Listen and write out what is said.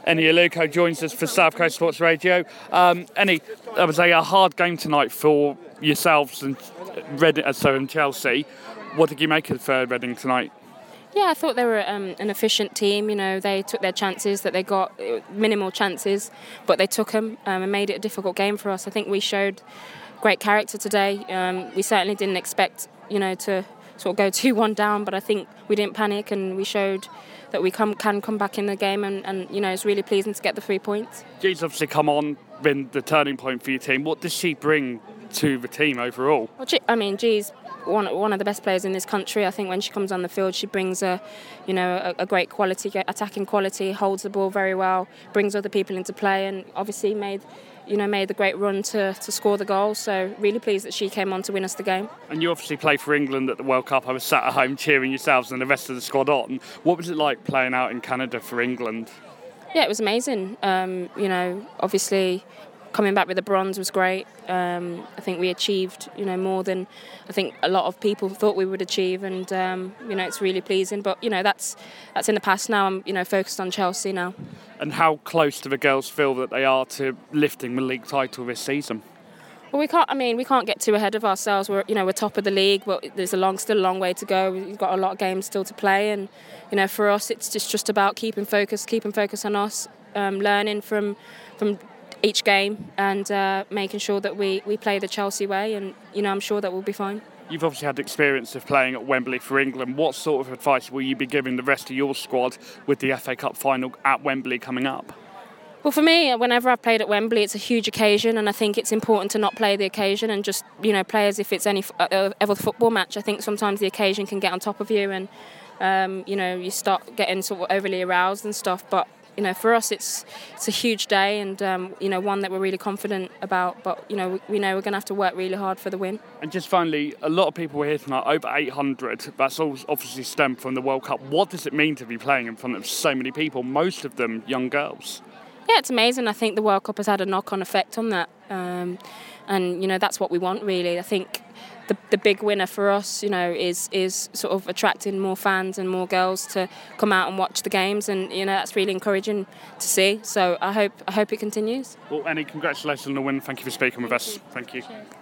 Eni Aluko joins us for South Coast Sports Radio. Eni, that was a hard game tonight for yourselves and Chelsea. What did you make of Reading tonight? Yeah, I thought they were an efficient team. You know, they took their chances that they got, minimal chances, but they took them and made it a difficult game for us. I think we showed great character today. We certainly didn't expect, to sort of go 2-1 down, but I think we didn't panic and we showed that we can come back in the game and it's really pleasing to get the 3 points. G's obviously come on, been the turning point for your team. What does she bring to the team overall? Well, G's one of the best players in this country. I think when she comes on the field, she brings a great quality, attacking quality, holds the ball very well, brings other people into play, and obviously made the great run to score the goal. So really pleased that she came on to win us the game. And you obviously play for England at the World Cup. I was sat at home cheering yourselves and the rest of the squad on. What was it like playing out in Canada for England? Yeah, it was amazing. Obviously coming back with the bronze was great. I think we achieved, more than I think a lot of people thought we would achieve, and it's really pleasing. But that's in the past now. I'm focused on Chelsea now. And how close do the girls feel that they are to lifting the league title this season? Well, we can't get too ahead of ourselves. We're top of the league, but there's still a long way to go. We've got a lot of games still to play, and for us, it's just about keeping focus on us, learning from each game, and making sure that we play the Chelsea way. And I'm sure that we'll be fine. You've obviously had experience of playing at Wembley for England. What sort of advice will you be giving the rest of your squad with the FA Cup final at Wembley coming up? Well, for me, whenever I've played at Wembley, it's a huge occasion, and I think it's important to not play the occasion and just, play as if it's any other football match. I think sometimes the occasion can get on top of you, and you start getting sort of overly aroused and stuff. But for us, it's a huge day, and one that we're really confident about. But we know we're going to have to work really hard for the win. And just finally, a lot of people were here tonight, over 800. That's all obviously stemmed from the World Cup. What does it mean to be playing in front of so many people, most of them young girls? Yeah, it's amazing. I think the World Cup has had a knock-on effect on that, and that's what we want really. I think the big winner for us, is sort of attracting more fans and more girls to come out and watch the games, and that's really encouraging to see. So I hope it continues. Well, Eni, congratulations on the win. Thank you for speaking with us. Thank you. Cheers.